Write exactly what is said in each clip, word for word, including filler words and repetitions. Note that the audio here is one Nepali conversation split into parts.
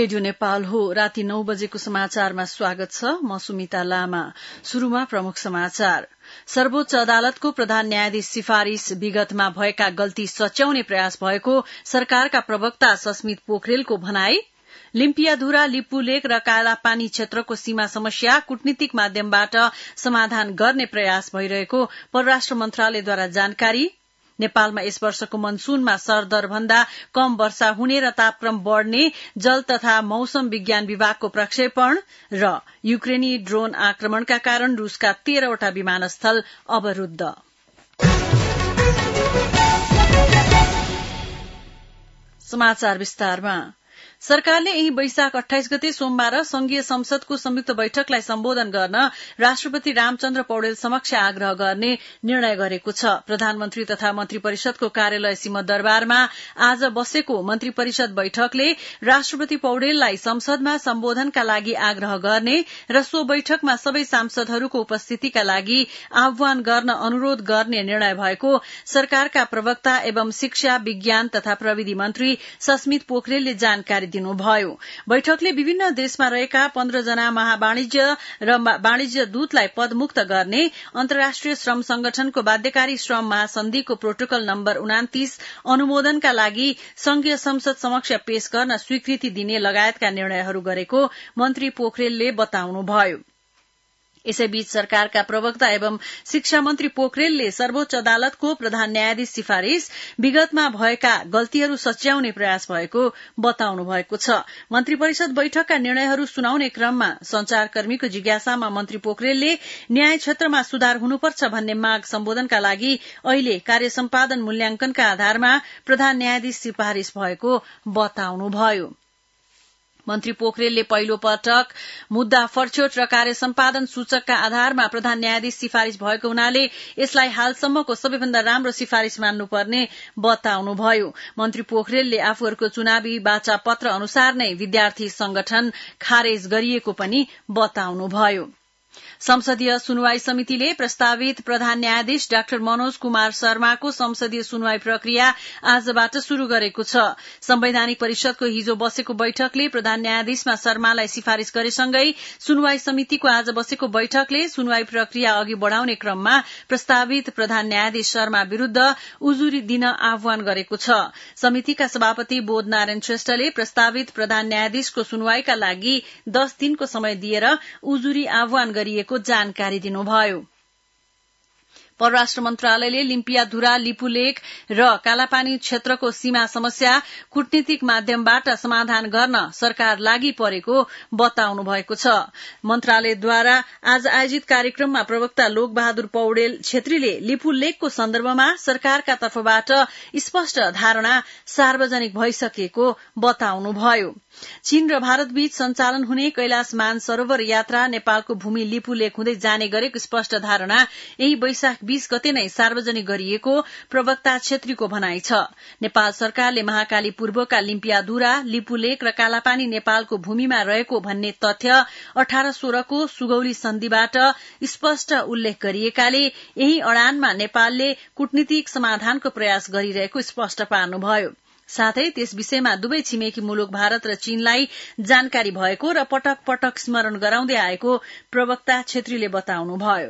रेडियो नेपाल हो। राति नौ बजेको समाचारमा स्वागत छ। म सुमिता लामा। शुरूमा प्रमुख समाचार। सर्वोच्च अदालतको प्रधान न्यायाधीश सिफारिश विगतमा भएका गल्ती सच्याउने प्रयास भएको सरकारका प्रवक्ता सस्मित पोखरेलको भनाई। लिम्पियाधुरा, लिपुलेक र कालापानी क्षेत्रको सीमा समस्या कूटनीतिक माध्यमबाट समाधान गर्ने प्रयास भइरहेको परराष्ट्र मन्त्रालयद्वारा जानकारी। नेपालमा यस वर्षको मनसूनमा सरदरभन्दा कम वर्षा हुने र तापक्रम बढ़ने जल तथा मौसम विज्ञान विभागको प्रक्षेपण र युक्रेनी ड्रोन आक्रमणका कारण रूसका तेह्रवटा विमानस्थल अवरूद्ध। समाचार विस्तारमा। सरकारले यही वैशाख अठाइस गते सोमबार संघीय संसदको संयुक्त बैठकलाई सम्बोधन गर्न राष्ट्रपति रामचन्द्र पौडेल समक्ष आग्रह गर्ने निर्णय गरेको छ। प्रधानमन्त्री तथा मन्त्री परिषदको कार्यालय सिंहदरबारमा आज बसेको मन्त्री परिषद बैठकले राष्ट्रपति पौडेललाई संसदमा सम्बोधनका लागि आग्रह गर्ने र सो बैठकमा सबै सांसदहरूको उपस्थितिका लागि आह्वान गर्न अनुरोध गर्ने निर्णय भएको सरकारका प्रवक्ता एवं शिक्षा, विज्ञान तथा प्रविधि मन्त्री सस्मित पोखरेलले जानकारी दिनुभयो। बैठकले विभिन्न देशमा रहेका पन्ध्र जना महावाणिज्य र वाणिज्य दूतलाई पदमुक्त गर्ने, अन्तर्राष्ट्रिय श्रम संगठनको बाध्यकारी श्रम महासन्धिको प्रोटोकल नम्बर उनातीस अनुमोदनका लागि संघीय संसद समक्ष पेश गर्न स्वीकृति दिने लगायतका निर्णयहरू गरेको मन्त्री पोखरेलले बताउनुभयो। यसैबीच सरकारका प्रवक्ता एवं शिक्षा मन्त्री पोखरेलले सर्वोच्च अदालतको प्रधान न्यायाधीश सिफारिश विगतमा भएका गल्तीहरू सच्याउने प्रयास भएको बताउनु भएको छ। मन्त्री परिषद बैठकका निर्णयहरू सुनाउने क्रममा संचारकर्मीको जिज्ञासामा मन्त्री पोखरेलले न्याय क्षेत्रमा सुधार हुनुपर्छ भन्ने माग सम्बोधनका लागि अहिले कार्य सम्पादन मूल्याङ्कनका आधारमा प्रधान न्यायाधीश सिफारिश भएको बताउनुभयो। मन्त्री पोखरेलले पहिलो पटक मुद्दा फरछोट र कार्य सम्पादन सूचकका आधारमा प्रधान न्यायाधीश सिफारिश भएको हुनाले यसलाई हालसम्मको सबैभन्दा राम्रो सिफारिश मान्नुपर्ने बताउनुभयो। मन्त्री पोखरेलले आफूहरूको चुनावी वाचा पत्र अनुसार नै विद्यार्थी संगठन खारेज गरिएको पनि बताउनुभयो। संसदीय सुनवाई समितिले प्रस्तावित प्रधान न्यायाधीश डाक्टर मनोज कुमार शर्माको संसदीय सुनवाई प्रक्रिया आजबाट शुरू गरेको छ। संवैधानिक परिषदको हिजो बसेको बैठकले प्रधान न्यायाधीशमा शर्मालाई सिफारिश गरेसँगै सुनवाई समितिको आज बसेको बैठकले सुनवाई प्रक्रिया अघि बढ़ाउने क्रममा प्रस्तावित प्रधान न्यायाधीश शर्मा विरूद्ध उजुरी दिन आह्वान गरेको छ। समितिका सभापति बोधनारायण श्रेष्ठले प्रस्तावित प्रधान न्यायाधीशको सुनवाईका लागि दस दिनको समय दिएर उजुरी आह्वान गरिएको जानकारी दिनुभयो। परराष्ट्र मन्त्रालयले लिम्पियाधुरा, लिपुलेक र कालापानी क्षेत्रको सीमा समस्या कूटनीतिक माध्यमबाट समाधान गर्न सरकार लागि परेको बताउनु भएको छ। मन्त्रालयद्वारा आज आयोजित कार्यक्रममा प्रवक्ता लोकबहादुर पौडेल छेत्रीले लिपुलेकको सन्दर्भमा सरकारका तर्फबाट स्पष्ट धारणा सार्वजनिक भइसकेको बताउनुभयो। चीन र भारतबीच सञ्चालन हुने कैलाश मानसरोवर यात्रा नेपालको भूमि लिपुलेक हुँदै जाने गरेको स्पष्ट धारणा यही वैशाख बीस गते नै सार्वजनिक गरिएको प्रवक्ता छेत्रीको भनाई छ। नेपाल सरकारले महाकाली पूर्वका लिम्पियाधुरा, लिपुलेक र कालापानी नेपालको भूमिमा रहेको भन्ने तथ्य अठार सोह्रको सुगौली सन्धिबाट स्पष्ट उल्लेख गरिएकाले यही अडानमा नेपालले कूटनीतिक समाधानको प्रयास गरिरहेको स्पष्ट पार्नुभयो। साथै त्यस विषयमा दुवै छिमेकी मुलुक भारत र चीनलाई जानकारी भएको र पटक पटक स्मरण गराउँदै आएको प्रवक्ता छेत्रीले बताउनुभयो।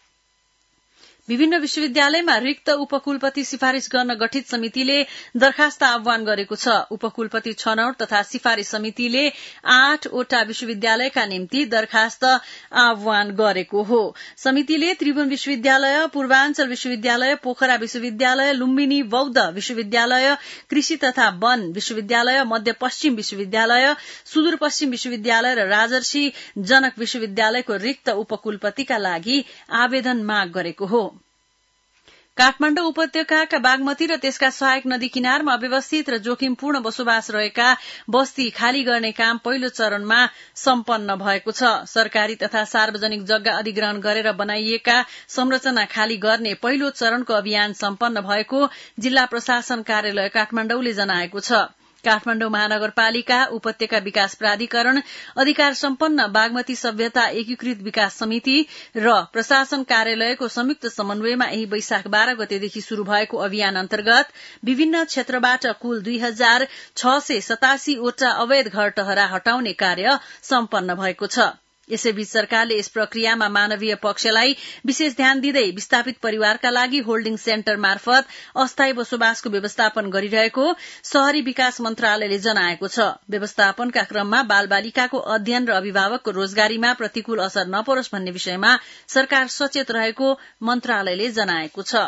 विभिन्न विश्वविद्यालयमा रिक्त उपकुलपति सिफारिश गर्न गठित समितिले दरखास्त आह्वान गरेको छ। उपकुलपति छनौट तथा सिफारिश समितिले आठवटा विश्वविद्यालयका निम्ति दरखास्त आह्वान गरेको हो। समितिले त्रिभुवन विश्वविद्यालय, पूर्वाञ्चल विश्वविद्यालय, पोखरा विश्वविद्यालय, लुम्बिनी बौद्ध विश्वविद्यालय, कृषि तथा वन विश्वविद्यालय, मध्यपश्चिम विश्वविद्यालय, सुदूरपश्चिम विश्वविद्यालय र राजर्षि जनक विश्वविद्यालयको रिक्त उपकुलपतिका लागि आवेदन माग गरेको हो। काठमाडौँ उपत्यकाका बागमती र त्यसका सहायक नदी किनारमा अव्यवस्थित र जोखिमपूर्ण बसोबास रहेका बस्ती खाली गर्ने काम पहिलो चरणमा सम्पन्न भएको छ। सरकारी तथा सार्वजनिक जग्गा अधिग्रहण गरेर बनाइएका संरचना खाली गर्ने पहिलो चरणको अभियान सम्पन्न भएको जिल्ला प्रशासन कार्यालय काठमाडौँले जनाएको छ। काठमाडौँ महानगरपालिका, उपत्यका विकास प्राधिकरण, अधिकार सम्पन्न बागमती सभ्यता एकीकृत विकास समिति र प्रशासन कार्यालयको संयुक्त समन्वयमा यही वैशाख बाह्र गतेदेखि शुरू भएको अभियान अन्तर्गत विभिन्न क्षेत्रबाट कुल दुई हजार छ सय सतासीवटा अवैध घर टहरा हटाउने कार्य सम्पन्न भएको छ। यसैबीच सरकारले यस प्रक्रियामा मानवीय पक्षलाई विशेष ध्यान दिँदै विस्थापित परिवारका लागि होल्डिङ सेन्टर मार्फत अस्थायी बसोबासको व्यवस्थापन गरिरहेको शहरी विकास मन्त्रालयले जनाएको छ। व्यवस्थापनका क्रममा बालबालिकाको अध्ययन र अभिभावकको रोजगारीमा प्रतिकूल असर नपरोस् भन्ने विषयमा सरकार सचेत रहेको मन्त्रालयले जनाएको छ।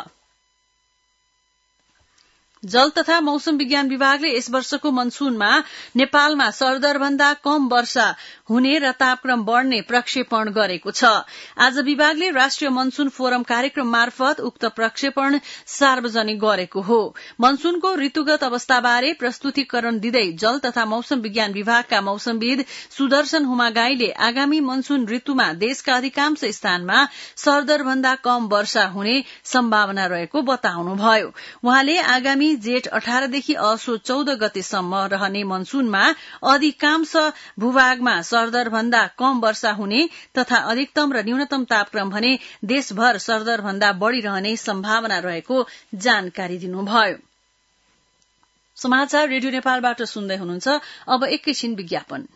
जल तथा मौसम विज्ञान विभागले यस वर्षको मनसूनमा नेपालमा सरदरभन्दा कम वर्षा हुने र तापक्रम बढ़ने प्रक्षेपण गरेको छ। आज विभागले राष्ट्रिय मनसून फोरम कार्यक्रम मार्फत उक्त प्रक्षेपण सार्वजनिक गरेको हो। मनसूनको ऋतुगत अवस्थाबारे प्रस्तुतिकरण दिँदै जल तथा मौसम विज्ञान विभागका मौसमविद सुदर्शन हुमागाईले आगामी मनसून ऋतुमा देशका अधिकांश स्थानमा सरदरभन्दा कम वर्षा हुने सम्भावना रहेको बताउनुभयो। उहाँले आगामी जेठ अठारदेखि असो चौध गतेसम्म रहने मनसूनमा अधिकांश भूभागमा सरदरभन्दा कम वर्षा हुने तथा अधिकतम र न्यूनतम तापक्रम भने देशभर सरदरभन्दा बढ़ी रहने सम्भावना रहेको जानकारी दिनुभयो। समाचार रेडियो नेपालबाट सुन्दै हुनुहुन्छ। अब एकैछिन विज्ञापन।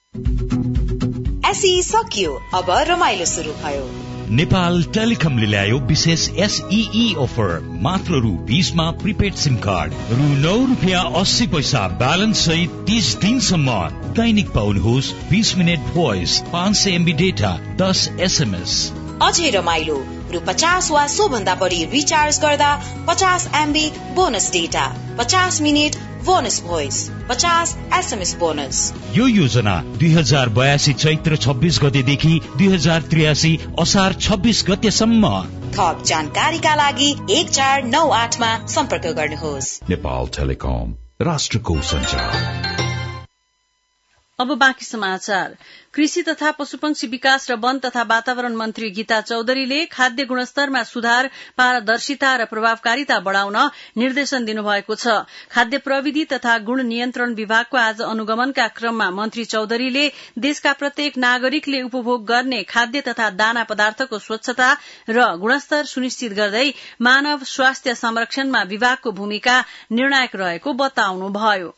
एसई सकियो, अब रमाइलो शुरू भयो। नेपाल टेलिकमले ल्यायो विशेष एसईई अफर। मात्र रु बीसमा प्रिपेड सिम कार्ड, रु नौ रुपियाँ अस्सी पैसा ब्यालेन्स सहित तीस दिनसम्म दैनिक पाउनुहोस् बीस मिनट भोइस, पाँच सय एमबी डेटा, दस एसएमएस। अझै रमाइलो, रु पचास वा सो भन्दा बढी रिचार्ज गर्दा पचास एमबी बोनस डेटा, पचास मिनट बोनस भोइस, पचास एसएमएस बोनस। यो योजना दुई हजार बयासी चैत्र छब्बीस गतेदेखि दुई हजार त्रियासी असार छब्बीस गतेसम्म। थप जानकारीका लागि एक चार नौ आठमा सम्पर्क गर्नुहोस्। नेपाल टेलिकम, राष्ट्रको सञ्चार। अब बाँकी समाचार। कृषि तथा पशुपक्षी विकास र वन तथा वातावरण मन्त्री गीता चौधरीले खाद्य गुणस्तरमा सुधार, पारदर्शिता र प्रभावकारिता बढ़ाउन निर्देशन दिनुभएको छ। खाद्य प्रविधि तथा गुण नियन्त्रण विभागको आज अनुगमनका क्रममा मन्त्री चौधरीले देशका प्रत्येक नागरिकले उपभोग गर्ने खाद्य तथा दाना पदार्थको स्वच्छता र गुणस्तर सुनिश्चित गर्दै मानव स्वास्थ्य संरक्षणमा विभागको भूमिका निर्णायक रहेको बताउनुभयो।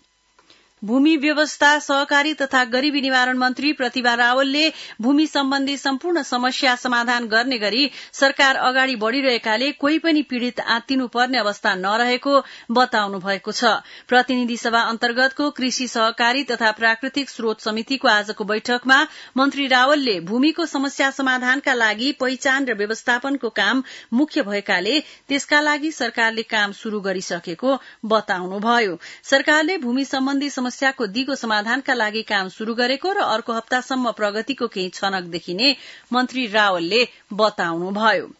भूमि व्यवस्था, सहकारी तथा गरीबी निवारण मन्त्री प्रतिभा रावलले भूमि सम्बन्धी सम्पूर्ण समस्या समाधान गर्ने गरी सरकार अगाडि बढ़िरहेकाले कोही पनि पीड़ित आत्तिनुपर्ने अवस्था नरहेको बताउनु भएको छ। प्रतिनिधि सभा अन्तर्गतको कृषि, सहकारी तथा प्राकृतिक स्रोत समितिको आजको बैठकमा मन्त्री रावलले भूमिको समस्या समाधानका लागि पहिचान र व्यवस्थापनको काम मुख्य भएकाले त्यसका लागि सरकारले काम शुरू गरिसकेको बताउनुभयो। सरकारले भूमि सम्बन्धी समस्याको दिगो समाधानका लागि काम शुरू गरेको र अर्को हप्तासम्म प्रगतिको केही छनक देखिने मन्त्री रावलले बताउनुभयो।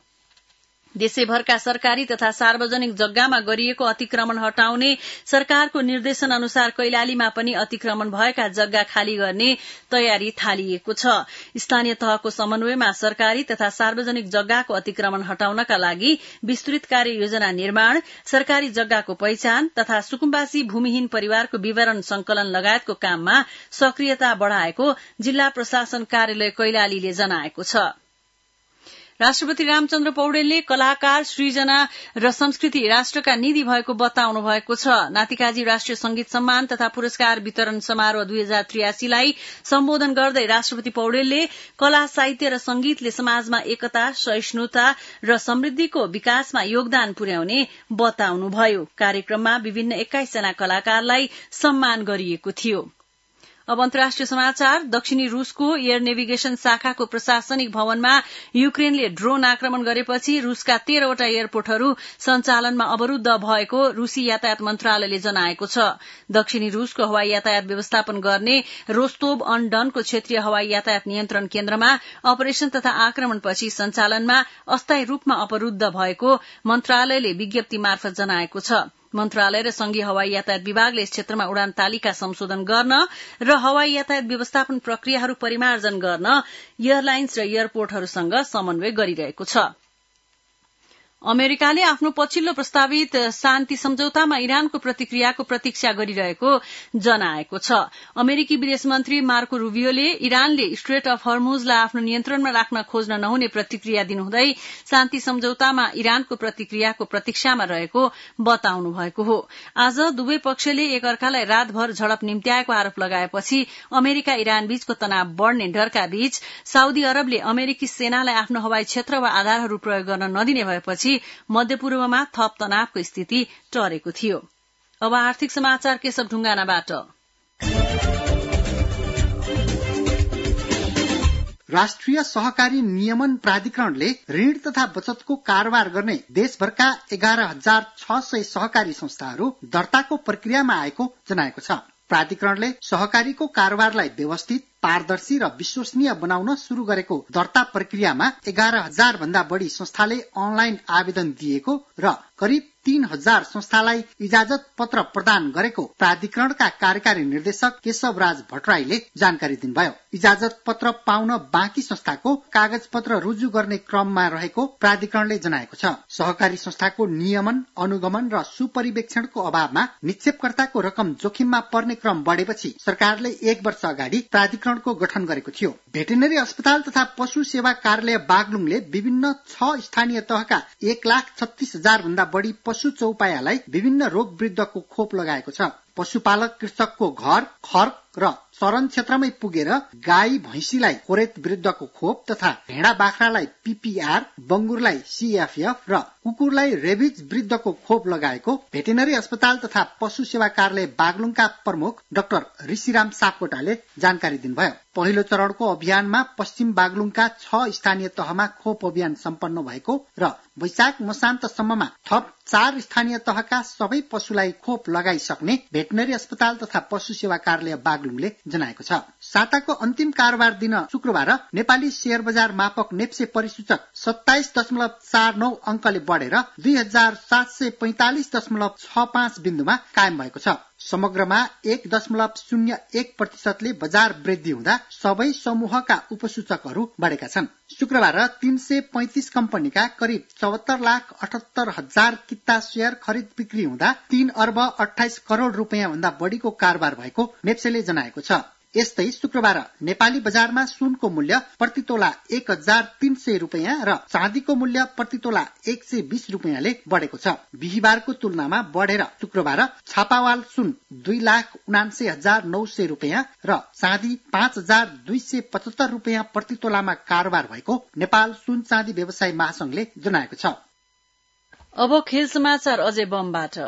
देशैभरका सरकारी तथा सार्वजनिक जग्गामा गरिएको अतिक्रमण हटाउने सरकारको निर्देशन अनुसार कैलालीमा पनि अतिक्रमण भएका जग्गा खाली गर्ने तयारी थालिएको छ। स्थानीय तहको समन्वयमा सरकारी तथा सार्वजनिक जग्गाको अतिक्रमण हटाउनका लागि विस्तृत कार्य योजना निर्माण, सरकारी जग्गाको पहिचान तथा सुकुम्बासी भूमिहीन परिवारको विवरण संकलन लगायतको काममा सक्रियता बढ़ाएको जिल्ला प्रशासन कार्यालय कैलालीले जनाएको छ। राष्ट्रपति रामचन्द्र पौडेलले कलाकार, सृजना र संस्कृति राष्ट्रका निधि भएको बताउनु भएको छ। नातिकाजी राष्ट्रिय संगीत सम्मान तथा पुरस्कार वितरण समारोह दुई हजार त्रियासीलाई सम्बोधन गर्दै राष्ट्रपति पौडेलले कला, साहित्य र संगीतले समाजमा एकता, सहिष्णुता र समृद्धिको विकासमा योगदान पुर्याउने बताउनुभयो। कार्यक्रममा विभिन्न एक्काइस जना कलाकारलाई सम्मान गरिएको थियो। अब अन्तर्राष्ट्रिय समाचार। दक्षिणी रूसको एयर नेभिगेशन शाखाको प्रशासनिक भवनमा युक्रेनले ड्रोन आक्रमण गरेपछि रूसका तेह्रवटा एयरपोर्टहरू सञ्चालनमा अवरूद्ध भएको रूसी यातायात मन्त्रालयले जनाएको छ। दक्षिणी रूसको हवाई यातायात व्यवस्थापन गर्ने रोस्तोभ अन डनको क्षेत्रीय हवाई यातायात नियन्त्रण केन्द्रमा अपरेशन तथा आक्रमणपछि सञ्चालनमा अस्थायी रूपमा अवरूद्ध भएको मन्त्रालयले विज्ञप्ति मार्फत जनाएको छ। मन्त्रालय र संघीय हवाई यातायात विभागले यस क्षेत्रमा उडान तालिका संशोधन गर्न र हवाई यातायात व्यवस्थापन प्रक्रियाहरू परिमार्जन गर्न एयरलाइन्स र एयरपोर्टहरूसँग समन्वय गरिरहेको छ। अमेरिकाले आफ्नो पछिल्लो प्रस्तावित शान्ति सम्झौतामा इरानको प्रतिक्रियाको प्रतीक्षा गरिरहेको जनाएको छ। अमेरिकी विदेश मन्त्री मार्को रूबियोले इरानले स्ट्रेट अफ हर्मुजलाई आफ्नो नियन्त्रणमा राख्न खोज्न नहुने प्रतिक्रिया दिनुहुँदै शान्ति सम्झौतामा इरानको प्रतिक्रियाको प्रतीक्षामा रहेको बताउनु भएको हो। आज दुवै पक्षले एकअर्कालाई रातभर झडप निम्त्याएको आरोप लगाएपछि अमेरिका इरान बीचको तनाव बढ़ने डरका बीच साउदी अरबले अमेरिकी सेनालाई आफ्नो हवाई क्षेत्र वा आधारहरू प्रयोग गर्न नदिने भएपछि मध्यपूर्वमा थप तनावको स्थिति टरेको थियो। अब आर्थिक समाचार केशव ढुङ्गानाबाट। राष्ट्रिय सहकारी नियमन प्राधिकरणले ऋण तथा बचतको कारोबार गर्ने देशभरका एघार हजार छ सय सहकारी संस्थाहरू दर्ताको प्रक्रियामा आएको जनाएको छ। प्राधिकरणले सहकारीको कारोबारलाई व्यवस्थित, पारदर्शी र विश्वसनीय बनाउन शुरू गरेको दर्ता प्रक्रियामा एघार हजार भन्दा बढ़ी संस्थाले अनलाइन आवेदन दिएको र करिब तीन हजार संस्थालाई इजाजत पत्र प्रदान गरेको प्राधिकरणका कार्यकारी निर्देशक केशव राज भट्टराईले जानकारी दिनुभयो। इजाजत पत्र पाउन बाँकी संस्थाको कागज पत्र रुजु गर्ने क्रममा रहेको प्राधिकरणले जनाएको छ। सहकारी संस्थाको नियमन, अनुगमन र सुपरिवेक्षणको अभावमा निक्षेपकर्ताको रकम जोखिममा पर्ने क्रम बढेपछि सरकारले एक वर्ष अगाडि प्राधिकरणको गठन गरेको थियो। भेटेरिनरी अस्पताल तथा पशु सेवा कार्यालय बागलुङले विभिन्न छ स्थानीय तहका एक लाख छत्तीस हजार भन्दा बढ़ी पशु चौपायालाई विभिन्न रोग विरुद्धको खोप लगाएको छ। पशुपालक कृषकको घर, खर्क र शरण क्षेत्रमै पुगेर गाई भैंसीलाई खोरेत विरुद्धको खोप तथा भेडा बाख्रालाई पीपीआर, बंगुरलाई सीएफएफ र कुकुरलाई रेबिज विरुद्धको खोप लगाएको भेटेरिनरी अस्पताल तथा पशु सेवा कार्यालय बागलुङका प्रमुख डाक्टर ऋषिराम सापकोटाले जानकारी दिनुभयो। पहिलो चरणको अभियानमा पश्चिम बागलुङका छ स्थानीय तहमा खोप अभियान सम्पन्न भएको र वैशाख मसान्तसम्ममा थप चार स्थानीय तहका सबै पशुलाई खोप लगाइसक्ने भेटेरिनरी अस्पताल तथा पशु सेवा कार्यालय बागलुङले जनाएको छ। साताको अन्तिम कारोबार दिन शुक्रबार नेपाली शेयर बजार मापक नेप्से परिसूचक सत्ताइस दशमलव चार नौ अंकले बढ़ेर दुई हजार सात सय पैंतालिस दशमलव छ पाँच बिन्दुमा कायम भएको छ। समग्रमा एक दशमलव शून्य एक प्रतिशतले बजार वृद्धि हुँदा सबै समूहका उपसूचकहरू बढेका छन्। शुक्रबार तीन सय पैंतिस कम्पनीका करिब चौहत्तर लाख अठहत्तर हजार किता शेयर खरिद बिक्री हुँदा तीन अर्ब अठाइस करोड़ रूपियाँ भन्दा बढ़ीको कारोबार भएको नेप्सेले जनाएको छ। यस्तै शुक्रबार नेपाली बजारमा सुनको मूल्य प्रति तोला एक हजार तीन सय रूपियाँ र चाँदीको मूल्य प्रति तोला एक सय बीस रूपियाँले बढ़ेको छ। बिहिबारको तुलनामा बढ़ेर शुक्रबार छापावाल सुन दुई लाख उनान्सय हजार नौ सय रूपियाँ र चाँदी पाँच हजार दुई सय पचहत्तर रूपियाँ प्रति तोलामा कारोबार भएको नेपाल सुन चाँदी व्यवसाय महासंघले जनाएको छ। अब खेल समाचार अजय बमबाट।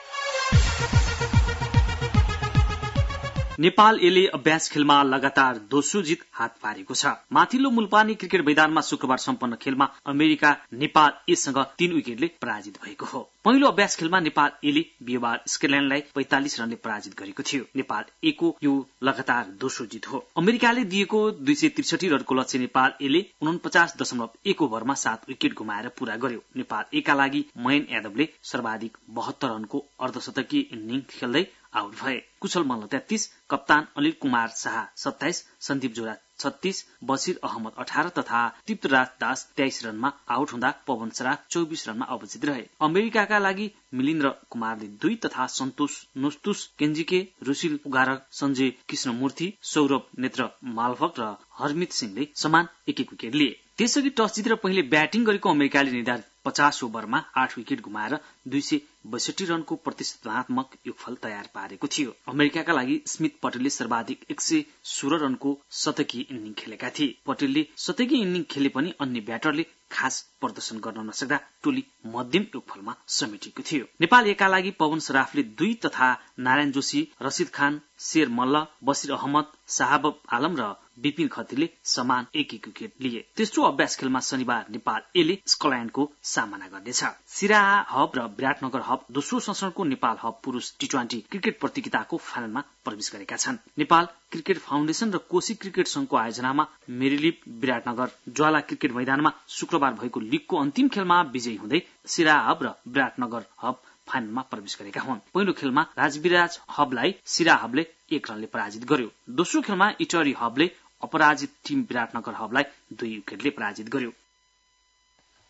नेपाल एले अभ्यास खेलमा लगातार दोस्रो जित हात पारेको छ। माथिल्लो मुलपानी क्रिकेट मैदानमा शुक्रबार सम्पन्न खेलमा अमेरिका नेपाल एसँग तीन विकेटले पराजित भएको हो। पहिलो अभ्यास खेलमा नेपाल एले बिहिबार स्कटल्याण्डलाई पैंतालिस रनले पराजित गरेको थियो। नेपाल एको यो लगातार दोस्रो जित हो। अमेरिकाले दिएको दुई सय त्रिसठी रनको लक्ष्य नेपाल एले उनपचास दशमलव एक ओभरमा सात विकेट गुमाएर पूरा गर्यो। नेपाल एका लागि मयन यादवले सर्वाधिक बहत्तर रनको अर्धशतकीय इनिङ खेल्दै आउट भए। कुशल मल्ल तेत्तीस, कप्तान अनिल कुमार शाह सत्ताइस, सन्दीप जोरा छत्तीस, बसिर अहमद अठारह तथा तृप्तराज दास तेइस रनमा आउट हुँदा पवन सराफ चौबिस रनमा अवजित रहे। अमेरिकाका लागि मिलिन्द्र कुमारले दुई तथा सन्तोष नोस्तुस, केन्जिके, रुसिल उगारक, सञ्जय कृष्णमूर्ति, सौरभ नेत्र मालभक र हरमित सिंहले समान एक एक विकेट लिए। त्यसअघि टस जितेर पहिले ब्याटिङ गरेको अमेरिकाले निर्धारित पचास ओभरमा आठ विकेट गुमाएर दुई सय बैसठी रनको प्रतिशतनात्मक योगफल तयार पारेको थियो। अमेरिकाका लागि स्मिथ पटेलले सर्वाधिक एक सय सोह्र रनको शतकीय इनिङ खेलेका थिए। पटेलले शतकीय इनिङ खेले पनि अन्य ब्याटरले खास प्रदर्शन गर्न नसक्दा टोली मध्यम योगफलमा समेटिएको थियो। नेपाल एका लागि पवन सराफले दुई तथा नारायण जोशी, रसिद खान, शेर मल्ल, बसिर अहमद, साहब आलम र विपिन खत्रीले समान एक एक विकेट लिए। तेस्रो अभ्यास खेलमा शनिबार नेपाल एले स्कटल्याण्डको सामना गर्नेछ। सिराहा हब र विराटनगर हब दोस्रो संस्करणको नेपाल हब पुरुष टी ट्वेन्टी क्रिकेट प्रतियोगिताको फाइनलमा प्रवेश गरेका छन्। नेपाल क्रिकेट फाउन्डेशन र कोशी क्रिकेट संघको आयोजनामा मेरीलिप विराटनगर ज्वाला क्रिकेट मैदानमा शुक्रबार भएको लीगको अन्तिम खेलमा विजयी हुँदै सिराहा हब र विराटनगर हब फाइनलमा प्रवेश गरेका हुन्। पहिलो खेलमा राजविराज हबलाई सिराहा हबले एक रनले पराजित गर्यो। दोस्रो खेलमा इटरी हबले अपराजित टिम विराटनगर हबलाई दुई विकेटले पराजित गर्यो।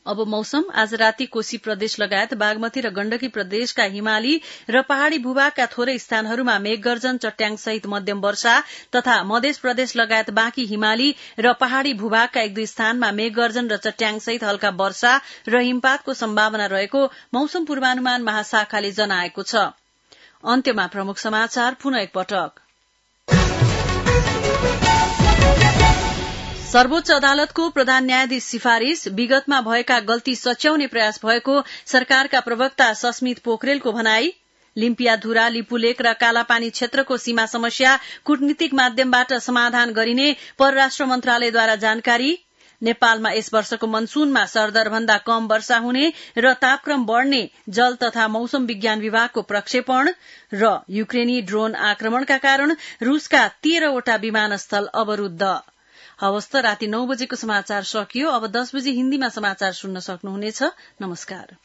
अब मौसम। आज राति कोशी प्रदेश लगायत बागमती र गण्डकी प्रदेशका हिमाली र पहाड़ी भूभागका थोरै स्थानहरूमा मेघगर्जन चट्याङ सहित मध्यम वर्षा तथा मध्य प्रदेश लगायत बाँकी हिमाली र पहाड़ी भूभागका एक दुई स्थानमा मेघगर्जन र चट्याङ सहित हल्का वर्षा र हिमपातको सम्भावना रहेको मौसम पूर्वानुमान महाशाखाले जनाएको छ। अन्त्यमा प्रमुख समाचार पुनः एकपटक। सर्वोच्च अदालतको प्रधान न्यायाधीश सिफारिश, विगतमा भएका गल्ती सच्याउने प्रयास भएको सरकारका प्रवक्ता सस्मित पोखरेलको भनाई। लिम्पियाधुरा, लिपुलेक र कालापानी क्षेत्रको सीमा समस्या कूटनीतिक माध्यमबाट समाधान गरिने परराष्ट्र मन्त्रालयद्वारा जानकारी। नेपालमा यस वर्षको मनसूनमा सरदरभन्दा कम वर्षा हुने र तापक्रम बढ़ने जल तथा मौसम विज्ञान विभागको प्रक्षेपण। र युक्रेनी ड्रोन आक्रमणका कारण रूसका तेह्रवटा विमानस्थल अवरूद्ध। हवस् त राति नौ बजेको समाचार सकियो। अब दस बजे हिन्दीमा समाचार सुन्न सक्नुहुनेछ। नमस्कार।